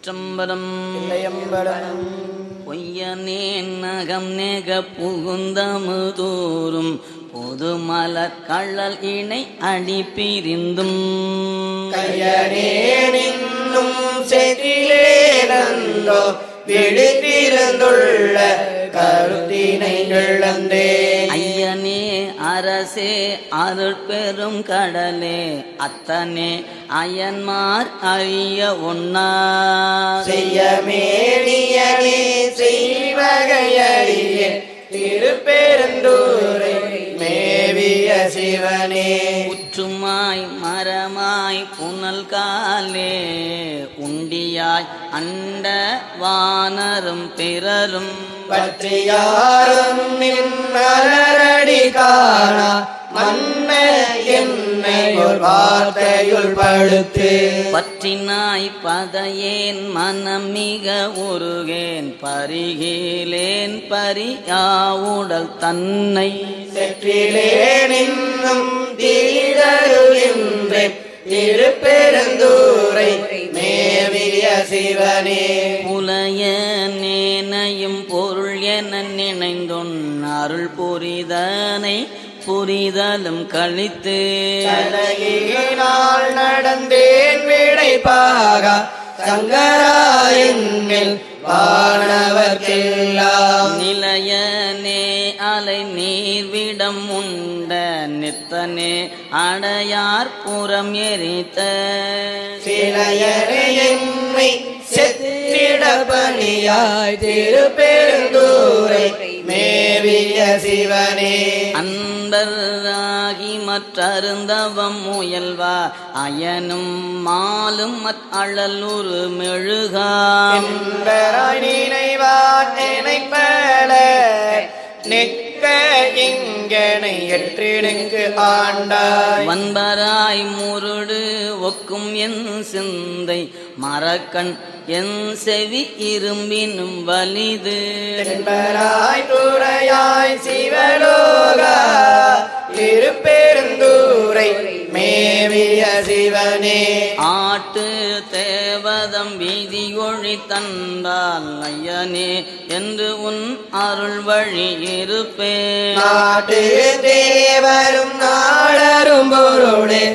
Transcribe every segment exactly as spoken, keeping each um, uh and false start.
திருச்சிற்றம்பலம். பொய்யனேன் நகம் நெக புகுந்தமுதூரும் பொதுமலர் கள்ளல் இணை அடி பிரிந்தும் கையனேனும் செதிலேனந்தோ விழித்திருந்துள்ள கருத்தினை இழந்தே. ஐயனே அரசே அருள் பெரும் கடலே அத்தனே அயன்மார் அறிய ஒன்னா செய்யமேனியனே செய்வகையறிய திருப்பெருந்தூரை மேவிய சிவனே. உற்றுமாய் மரமாய் புனல் காலே உண்டியாய் அண்ட வானரும் பிறரும் பற்றியாரும் நின்னரடி காணா மன்ன என்னை ஒரு வார்த்தையுள் படுத்து பற்றினாய் பதையேன் மனம் மிக உருகேன் பரிகிலேன் பரியாவுடல் தன்னை செற்றிலேன் இன்னும் தீரருகின்றேன் திருப்பெருந்தூரை மேவிய சிவனே. புலைய நேனையும் பொருள் என நினைந்தொன் அருள் புரிதனை புரிதலும் கழித்து சலகினால் நடந்தேன் விடைப்பாக சங்கராயன்னில் வானவர்க்கெல்லாம் நிலையனே அலை நீர்விடம் உண்ட நித்தனே அடையார் புறம் எரித்த சிலையரே எம்மை செத்திட பணியாய் திருப்பெருந்தூரை மேவிய சிவனே. அன்பராகி மற்றருந்தவம் முயல்வா அயனும் மாலும் மத் அழலுரு மெழுகா என்பராய் நினைவார் நினைப்பல நிற்க இங்கனை எற்றிடுங்கு ஆண்டாய் வன்பராய் முருடு ஒக்கும் என் சிந்தை மரக்கண் என் செவி இரும்பினும் வலிது என்பராய் துறையாய் சிவலோகா திருப்பெருந்தூரை மேவிய சிவனே. ஆட்டு தேவதம் வீதி ஒழி தந்தால் ஐயனே என்று உன் அருள் வழி இருப்பேன். நாட்டு தேவரும் நாடரும் பொருளே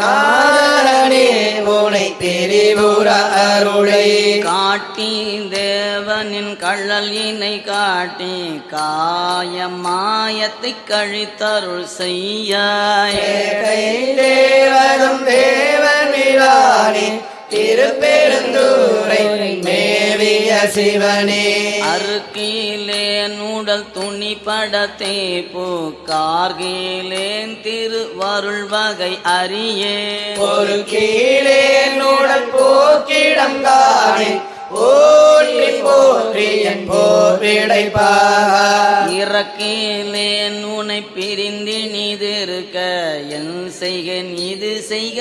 நாரணே உனை திரிபுர அருளை காட்டி தேவனின் கள்ளல் இணை காட்டி காய மாயத்தை கழித்தருள் செய்யாய். தேவரும் தேவன் விழானே திருப்பெருந்தூரை மேவிய சிவனே. அருக்கிலேன் உடல் துணி படத்தே பூக்கார்கிலேன் திருவருள் வகை அறியே ஒரு கீழே நூடல் போக்கிடம் காணே போற்றி போற்றி என் போர்விடைப்பாக இறக்கிலேன் உனை பிரிந்தினிதிருக்க என் செய்க இது செய்க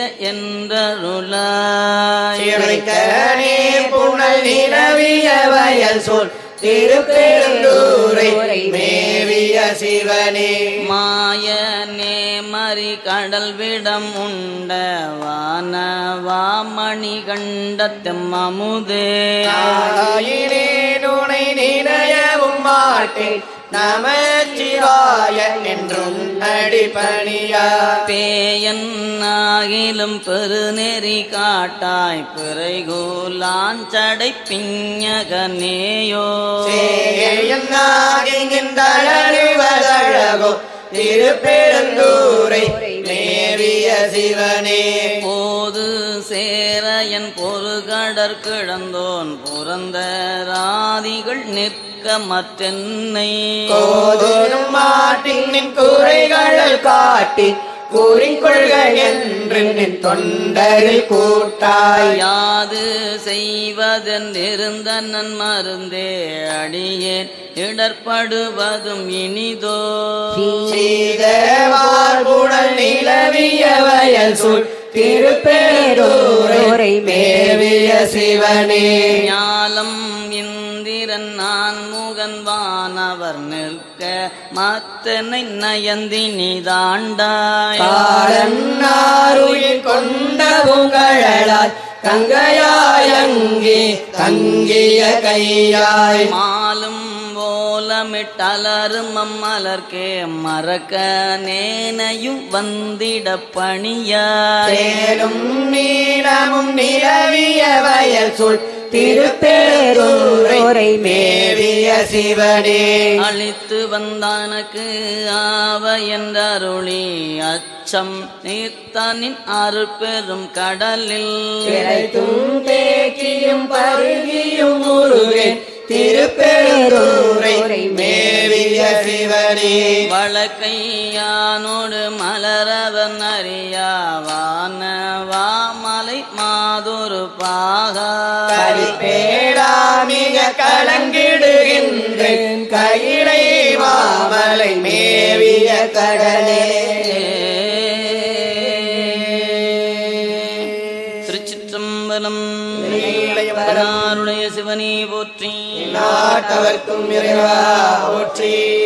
என்றருளாய். சிறைக்கனே புனல் நிலவிய வயல் சொல் திருப்பெருந்தூரை மேவிய சிவனே. மாயனே மறி கடல் விடம் உண்ட வானவாமணி கண்டத்தம் அமுதே ஆயினே நுனை நினையவும் மாட்டேன் நமச்சிவாய என்றும் அடிபணியா. பேயன் ஆகிலும் பெருநெறி காட்டாய் பிறைகூலாஞ்சடை பிஞகனேயோ சேயன்னாகின்றழகோ திருப்பெருந்தூரை மேவிய சிவனே. போது சேரையன் பொறுகடற் கிழந்தோன் புறந்த ராதிகள் நிற்க மற்றென்னை கோதோனும் மாட்டின் குறைகள் காட்டி கூறிக்கொள்க என்று நின் தொண்டரில் கூட்டாய். யாது செய்வதென்றிருந்த நன் மருந்தே அடியேன் இடர்படுவதும் இனிதோ சீதவார் புனல் நிலவிய வயல் சொல் திருப்பெருந்தூரை மேவிய சிவனே. ஞாலம் இந்திரன் நான் முகன் வானவர் நிற்க மத்தனை நயந்தி நீதாண்டாய். காலன்னாருயிர் கொண்ட உங்களால் கங்கையாய் அங்கே தங்கிய கையாய் மாலும் ஓலமிட்டலரும் அம்மலர்க்கே மறக்க நேனையும் வந்திட பணியாய் சேலும் நீளமும் நிலவிய வயல் சொல் திருப்பேரூரை மேவிய சிவனே அழித்து வந்தானக்கு ஆவ என்றருளி அச்சம் நீர்த்தனின் அருட்பெரும் கடலில் கிடைத்தும் தேக்கியும் பருகியும் முருகன் திருப்பேரூரை மேவிய சிவனே வழக்கையானோடு மலரவன் அறியாவான வாமலை மாதொரு பாகா கலிப்பேடாமிக கலங்கிடுகின்றேன் கையிலை மாமலை மேவிய கடலே. திருச்சிற்றம்பலம். பராருடைய சிவனே போற்றி. நாட்டவர்க்கும் இறைவா போற்றி.